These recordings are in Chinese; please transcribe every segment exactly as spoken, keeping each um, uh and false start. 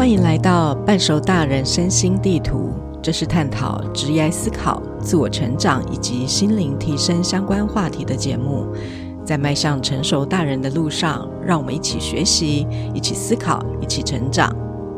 欢迎来到半熟大人身心地图，这是探讨职业思考、自我成长以及心灵提升相关话题的节目。在迈向成熟大人的路上，让我们一起学习，一起思考，一起成长。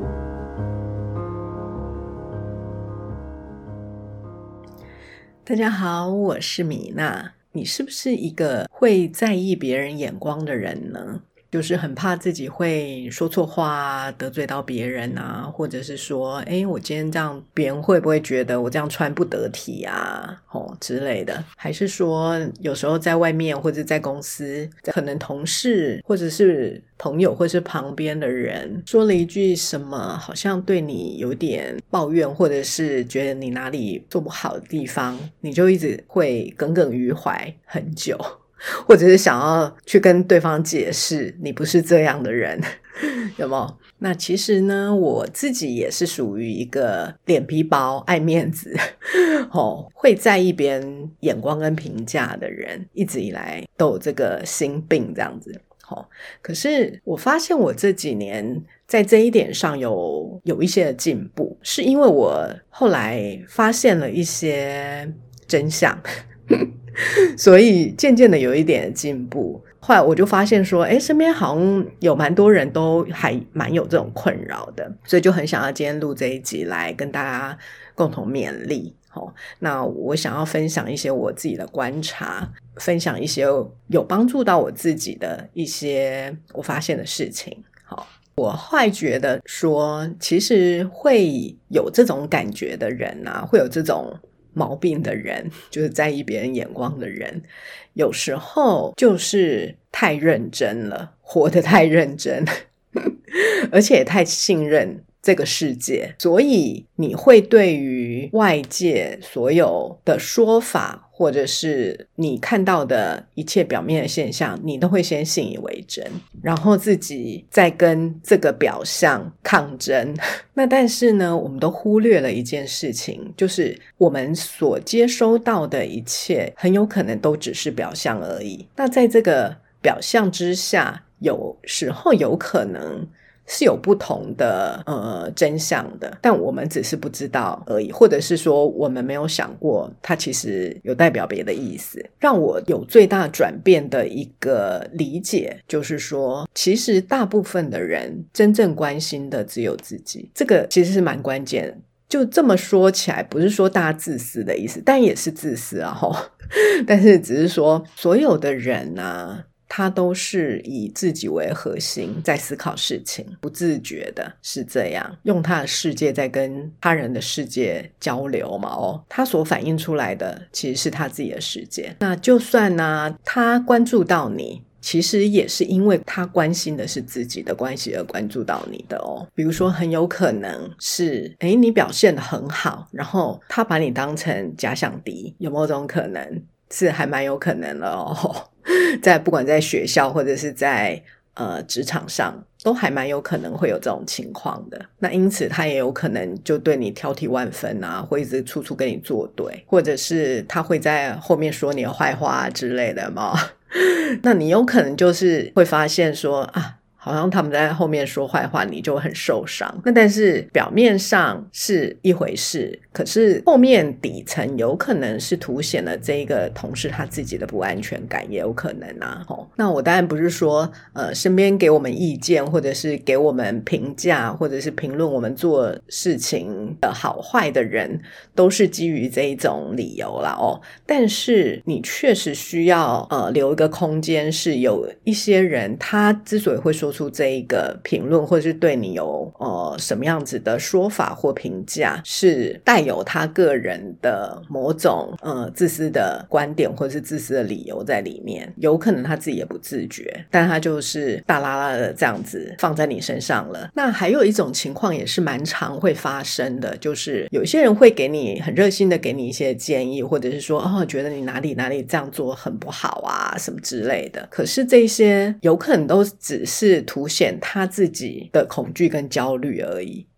大家好，我是米娜。你是不是一个会在意别人眼光的人呢？就是很怕自己会说错话，得罪到别人啊，或者是说诶我今天这样别人会不会觉得我这样穿不得体啊哦之类的。还是说有时候在外面或者在公司，可能同事或者是朋友或是旁边的人说了一句什么好像对你有点抱怨，或者是觉得你哪里做不好的地方，你就一直会耿耿于怀很久，或者是想要去跟对方解释你不是这样的人有没有？那其实呢，我自己也是属于一个脸皮薄爱面子哦，会在意别人眼光跟评价的人，一直以来都有这个心病这样子哦。可是我发现我这几年在这一点上有有一些的进步，是因为我后来发现了一些真相所以渐渐的有一点进步。后来我就发现说诶身边好像有蛮多人都还蛮有这种困扰的，所以就很想要今天录这一集来跟大家共同勉励、哦、那我想要分享一些我自己的观察，分享一些有帮助到我自己的一些我发现的事情。好，我后来觉得说其实会有这种感觉的人啊，会有这种毛病的人，就是在意别人眼光的人，有时候就是太认真了，活得太认真而且也太信任这个世界，所以你会对于外界所有的说法，或者是你看到的一切表面的现象，你都会先信以为真，然后自己再跟这个表象抗争。那但是呢，我们都忽略了一件事情，就是我们所接收到的一切很有可能都只是表象而已。那在这个表象之下，有时候有可能是有不同的呃真相的，但我们只是不知道而已，或者是说我们没有想过它其实有代表别的意思。让我有最大转变的一个理解就是说，其实大部分的人真正关心的只有自己，这个其实是蛮关键的。就这么说起来，不是说大家自私的意思，但也是自私啊齁但是只是说所有的人啊，他都是以自己为核心在思考事情，不自觉的是这样，用他的世界在跟他人的世界交流嘛哦，他所反映出来的其实是他自己的世界。那就算呢、啊、他关注到你，其实也是因为他关心的是自己的关系而关注到你的哦。比如说很有可能是诶你表现得很好，然后他把你当成假想敌，有没有这种可能？是还蛮有可能的哦，在不管在学校或者是在呃职场上都还蛮有可能会有这种情况的。那因此他也有可能就对你挑剔万分啊，会一直处处跟你作对，或者是他会在后面说你的坏话之类的嘛那你有可能就是会发现说啊好像他们在后面说坏话，你就很受伤。那但是表面上是一回事，可是后面底层有可能是凸显了这个同事他自己的不安全感，也有可能啊、哦、那我当然不是说呃，身边给我们意见或者是给我们评价或者是评论我们做事情的好坏的人都是基于这一种理由啦哦。但是你确实需要呃留一个空间，是有一些人他之所以会说出这一个评论，或者是对你有呃什么样子的说法或评价，是带有他个人的某种呃自私的观点或者是自私的理由在里面，有可能他自己也不自觉，但他就是大啦啦的这样子放在你身上了。那还有一种情况也是蛮常会发生的，就是有些人会给你很热心的给你一些建议，或者是说哦觉得你哪里哪里这样做很不好啊什么之类的，可是这些有可能都只是凸显他自己的恐惧跟焦虑而已，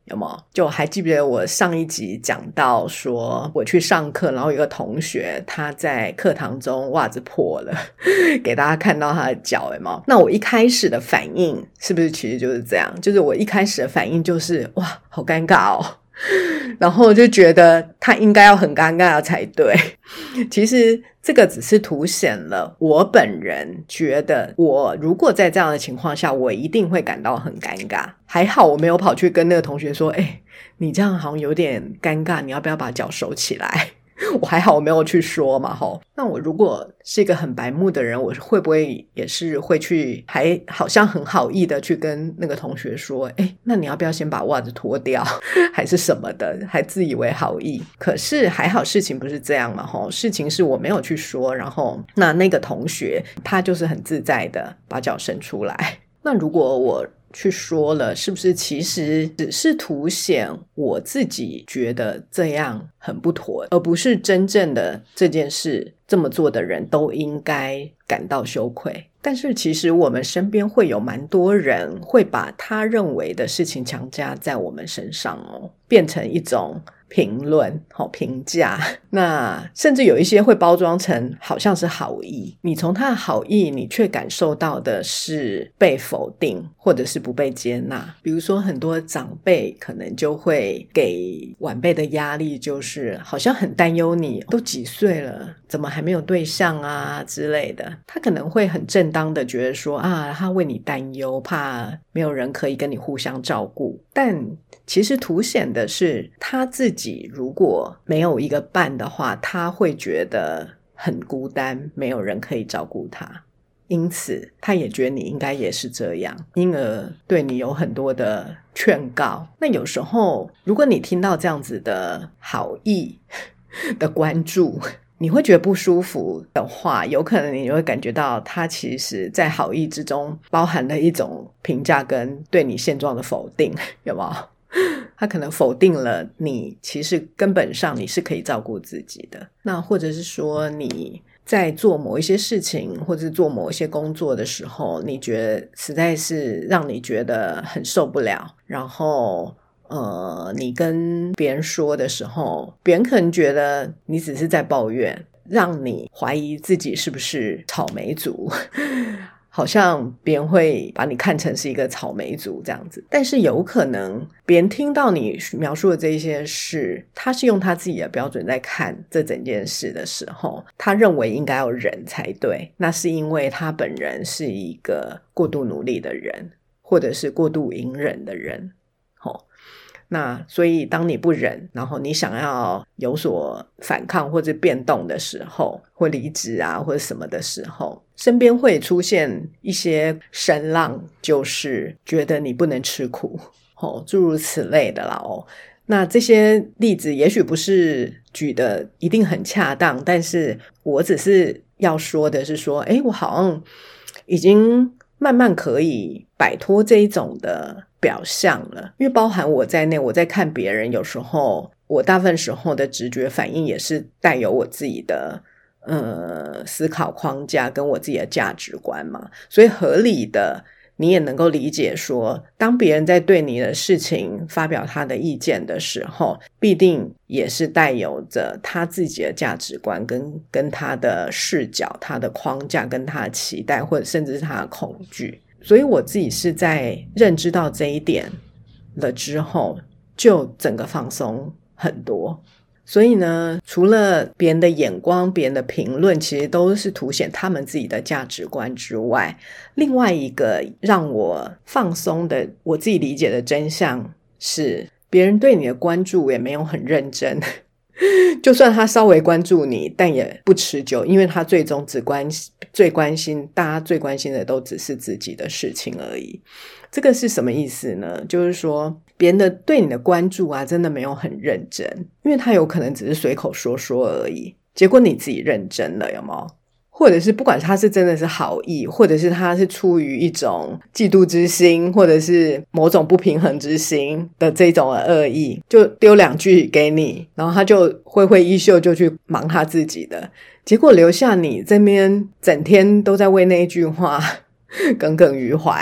有没有？就还记不记得我上一集讲到说我去上课，然后有个同学他在课堂中袜子破了给大家看到他的脚，有没有？那我一开始的反应是不是其实就是这样，就是我一开始的反应就是哇好尴尬哦，然后就觉得他应该要很尴尬才对。其实这个只是凸显了我本人觉得我如果在这样的情况下我一定会感到很尴尬。还好我没有跑去跟那个同学说，诶，你这样好像有点尴尬，你要不要把脚收起来？我还好我没有去说嘛吼。那我如果是一个很白目的人，我会不会也是会去还好像很好意的去跟那个同学说，诶，那你要不要先把袜子脱掉还是什么的，还自以为好意。可是还好事情不是这样嘛吼，事情是我没有去说，然后那那个同学他就是很自在的把脚伸出来。那如果我去说了，是不是其实只是凸显我自己觉得这样很不妥，而不是真正的这件事这么做的人都应该感到羞愧。但是其实我们身边会有蛮多人会把他认为的事情强加在我们身上哦，变成一种评论好评价，那甚至有一些会包装成好像是好意，你从他的好意你却感受到的是被否定或者是不被接纳。比如说很多长辈可能就会给晚辈的压力，就是好像很担忧你都几岁了怎么还没有对象啊之类的。他可能会很正当的觉得说啊，他为你担忧，怕没有人可以跟你互相照顾，但其实凸显的是他自己如果没有一个伴的话，他会觉得很孤单，没有人可以照顾他，因此他也觉得你应该也是这样，因而对你有很多的劝告。那有时候如果你听到这样子的好意的关注，你会觉得不舒服的话，有可能你会感觉到他其实在好意之中包含了一种评价跟对你现状的否定，有没有？他可能否定了你其实根本上你是可以照顾自己的，那或者是说你在做某一些事情或者是做某一些工作的时候，你觉得实在是让你觉得很受不了，然后呃，你跟别人说的时候，别人可能觉得你只是在抱怨，让你怀疑自己是不是草莓族好像别人会把你看成是一个草莓族这样子。但是有可能别人听到你描述的这些事，他是用他自己的标准在看这整件事的时候，他认为应该要忍才对，那是因为他本人是一个过度努力的人，或者是过度隐忍的人。哦，那所以当你不忍，然后你想要有所反抗或者变动的时候，或离职啊或者什么的时候，身边会出现一些声浪，就是觉得你不能吃苦，哦，诸如此类的啦哦。那这些例子也许不是举的一定很恰当，但是我只是要说的是说，诶，我好像已经慢慢可以摆脱这一种的表象了。因为包含我在内，我在看别人，有时候我大部分时候的直觉反应也是带有我自己的呃思考框架跟我自己的价值观嘛，所以合理的你也能够理解说，当别人在对你的事情发表他的意见的时候，必定也是带有着他自己的价值观跟跟他的视角，他的框架跟他的期待，或者甚至是他的恐惧。所以我自己是在认知到这一点了之后，就整个放松很多。所以呢，除了别人的眼光，别人的评论其实都是凸显他们自己的价值观之外，另外一个让我放松的我自己理解的真相是，别人对你的关注也没有很认真就算他稍微关注你，但也不持久，因为他最终只关最关心大家最关心的都只是自己的事情而已。这个是什么意思呢？就是说别人的对你的关注啊，真的没有很认真，因为他有可能只是随口说说而已，结果你自己认真了，有没有？或者是不管他是真的是好意，或者是他是出于一种嫉妒之心，或者是某种不平衡之心的这种恶意，就丢两句给你，然后他就挥挥衣袖就去忙他自己的，结果留下你这边整天都在为那一句话耿耿于怀。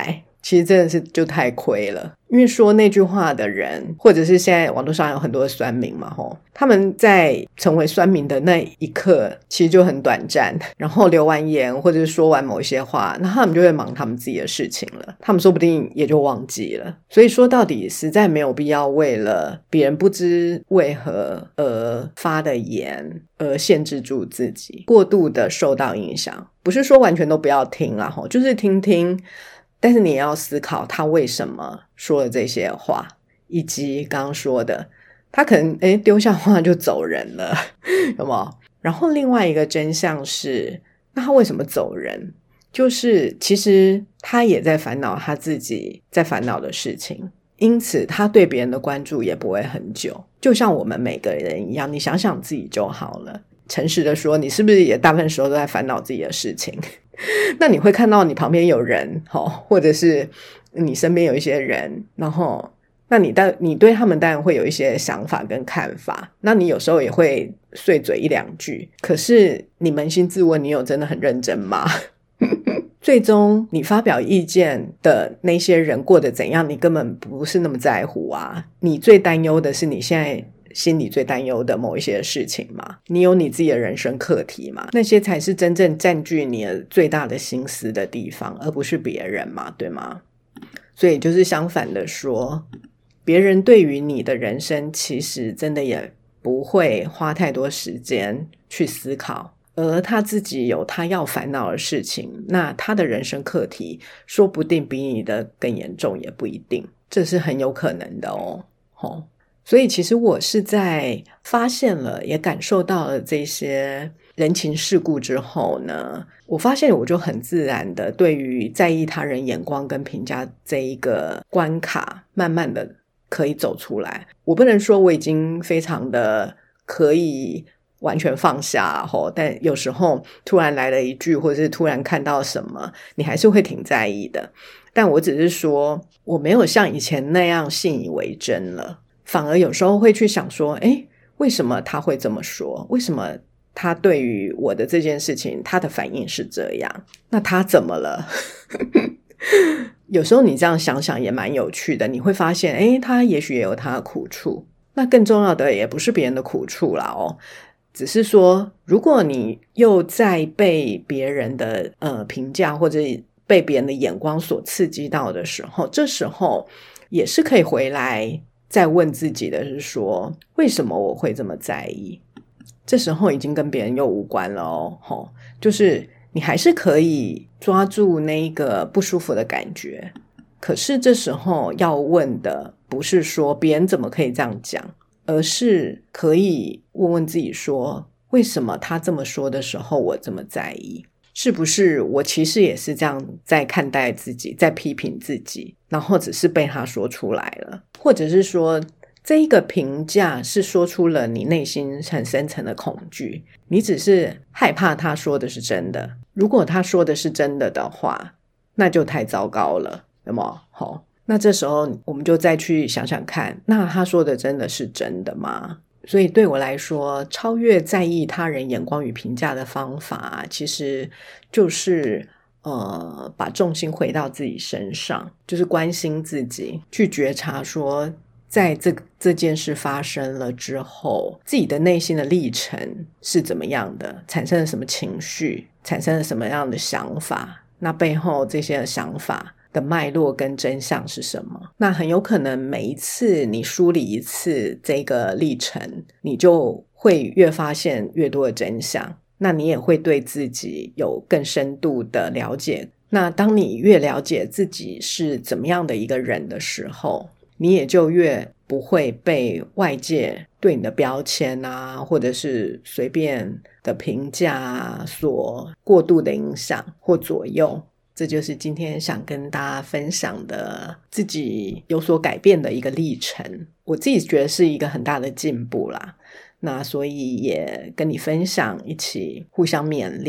其实真的是就太亏了。因为说那句话的人，或者是现在网络上有很多的酸民嘛吼，他们在成为酸民的那一刻其实就很短暂，然后留完言或者是说完某一些话，那他们就会忙他们自己的事情了，他们说不定也就忘记了。所以说到底实在没有必要为了别人不知为何而发的言而限制住自己，过度的受到影响。不是说完全都不要听啦吼，就是听听，但是你也要思考他为什么说了这些话，以及刚刚说的他可能诶丢下话就走人了有没有？然后另外一个真相是，那他为什么走人？就是其实他也在烦恼他自己在烦恼的事情，因此他对别人的关注也不会很久。就像我们每个人一样，你想想自己就好了，诚实的说，你是不是也大部分时候都在烦恼自己的事情？那你会看到你旁边有人或者是你身边有一些人，然后那你当你对他们当然会有一些想法跟看法，那你有时候也会碎嘴一两句，可是你扪心自问，你有真的很认真吗？最终你发表意见的那些人过得怎样，你根本不是那么在乎啊。你最担忧的是你现在心里最担忧的某一些事情嘛，你有你自己的人生课题嘛，那些才是真正占据你的最大的心思的地方，而不是别人嘛，对吗？所以就是相反的说，别人对于你的人生其实真的也不会花太多时间去思考，而他自己有他要烦恼的事情，那他的人生课题说不定比你的更严重，也不一定，这是很有可能的哦。哦，所以其实我是在发现了也感受到了这些人情世故之后呢，我发现我就很自然的对于在意他人眼光跟评价这一个关卡慢慢的可以走出来。我不能说我已经非常的可以完全放下吼，但有时候突然来了一句，或者是突然看到什么，你还是会挺在意的。但我只是说我没有像以前那样信以为真了，反而有时候会去想说，诶，为什么他会这么说？为什么他对于我的这件事情他的反应是这样？那他怎么了？有时候你这样想想也蛮有趣的，你会发现诶，他也许也有他的苦处，那更重要的也不是别人的苦处啦哦，只是说如果你又在被别人的呃评价或者被别人的眼光所刺激到的时候，这时候也是可以回来再问自己的，是说为什么我会这么在意？这时候已经跟别人又无关了哦，吼，就是你还是可以抓住那个不舒服的感觉，可是这时候要问的不是说别人怎么可以这样讲，而是可以问问自己说，为什么他这么说的时候我这么在意？是不是我其实也是这样在看待自己，在批评自己，然后只是被他说出来了？或者是说这一个评价是说出了你内心很深层的恐惧，你只是害怕他说的是真的。如果他说的是真的的话，那就太糟糕了，有没有？好，那这时候我们就再去想想看，那他说的真的是真的吗？所以对我来说，超越在意他人眼光与评价的方法，其实就是呃，把重心回到自己身上，就是关心自己，去觉察说在这这件事发生了之后，自己的内心的历程是怎么样的，产生了什么情绪，产生了什么样的想法，那背后这些想法的脉络跟真相是什么？那很有可能每一次你梳理一次这个历程，你就会越发现越多的真相，那你也会对自己有更深度的了解。那当你越了解自己是怎么样的一个人的时候，你也就越不会被外界对你的标签啊，或者是随便的评价啊所过度的影响或左右。这就是今天想跟大家分享的自己有所改变的一个历程，我自己觉得是一个很大的进步啦。那所以也跟你分享，一起互相勉励。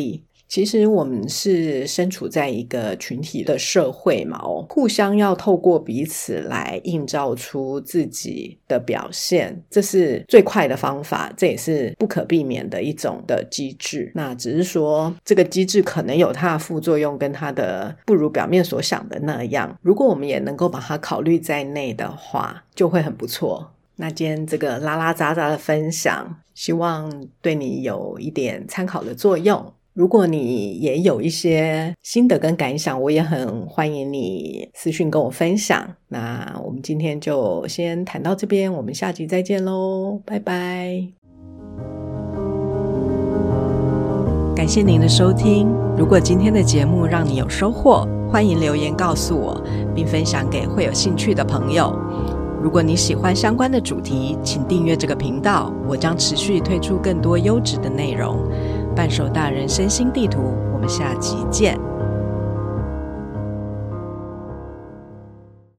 其实我们是身处在一个群体的社会嘛，哦，互相要透过彼此来映照出自己的表现，这是最快的方法，这也是不可避免的一种的机制。那只是说这个机制可能有它的副作用，跟它的不如表面所想的那样，如果我们也能够把它考虑在内的话，就会很不错。那今天这个拉拉杂杂的分享，希望对你有一点参考的作用。如果你也有一些心得跟感想，我也很欢迎你私讯跟我分享。那我们今天就先谈到这边，我们下集再见咯，拜拜。感谢您的收听，如果今天的节目让你有收获，欢迎留言告诉我，并分享给会有兴趣的朋友。如果你喜欢相关的主题，请订阅这个频道，我将持续推出更多优质的内容。半熟大人身心地图，我们下集见。